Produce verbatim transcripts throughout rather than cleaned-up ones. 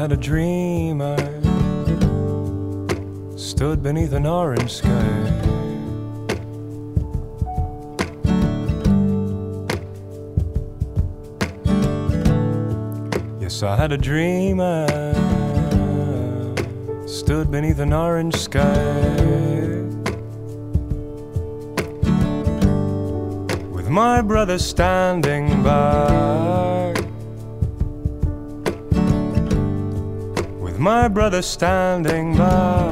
had a dream, I stood beneath an orange sky. Yes, I had a dream, I stood beneath an orange sky, with my brother standing by, with my brother standing by.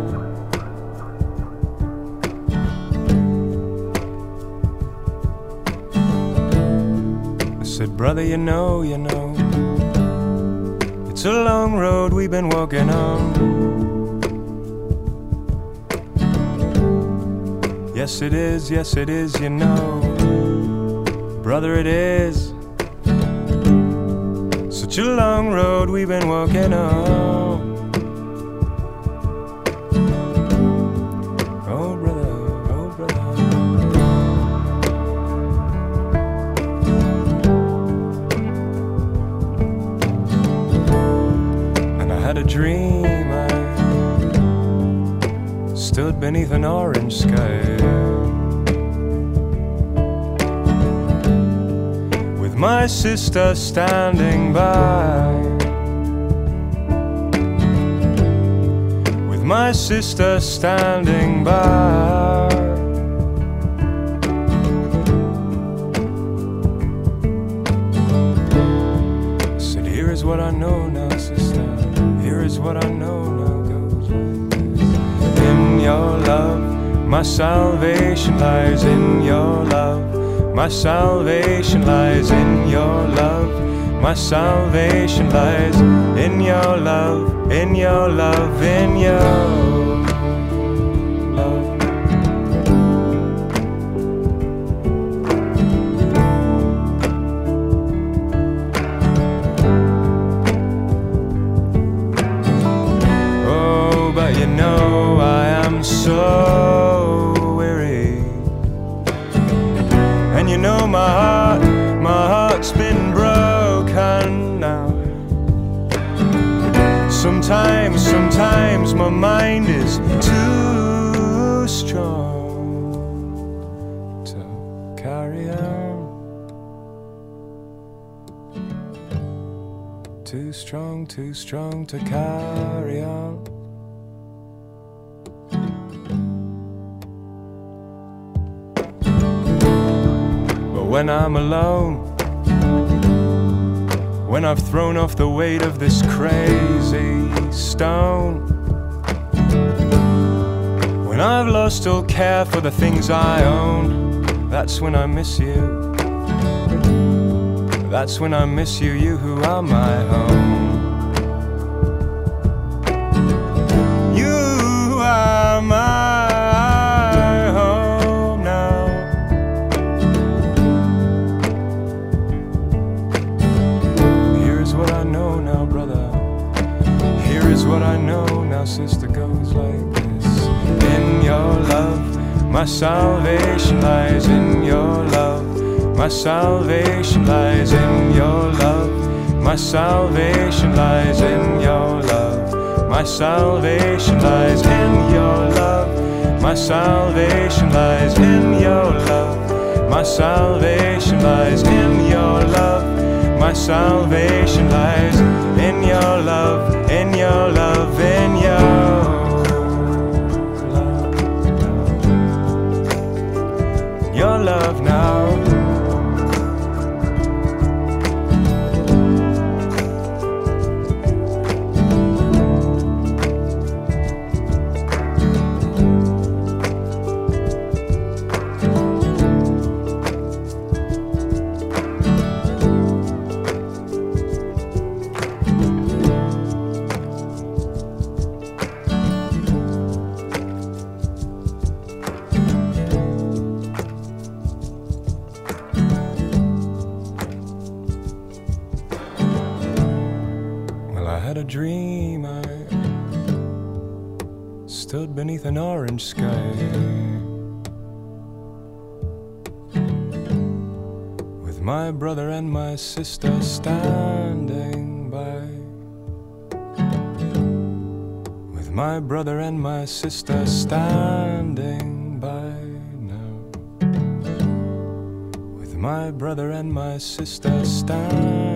I said, brother, you know, you know, it's a long road we've been walking on. Yes it is, yes it is, you know, brother, it is such a long road we've been walking on. Oh brother, oh brother. And I had a dream, I stood beneath an orange sky, with my sister standing by, with my sister standing by. I said, here is what I know now, sister, here is what I know now, goes like this. In your love, my salvation lies. In your love, my salvation lies. In your love, my salvation lies. In your love, in your love, in your love. Oh, but you know I am so weary, and you know my heart, my heart's been broken now. Sometimes, sometimes my mind is too strong to carry on. Too strong, too strong to carry on. When I'm alone, when I've thrown off the weight of this crazy stone, when I've lost all care for the things I own, that's when I miss you. That's when I miss you, you who are my home. You are my what I know now, sister, goes like this. In your love, my salvation lies. In your love, my salvation lies. In your love, my salvation lies. In your love, my salvation lies. In your love, my salvation lies. In your love, my salvation lies. In your love, my salvation lies. In your love, in your love, in your love, your love now. A dream, I stood beneath an orange sky, with my brother and my sister standing by. my brother and my sister standing by now. With my brother and my sister standing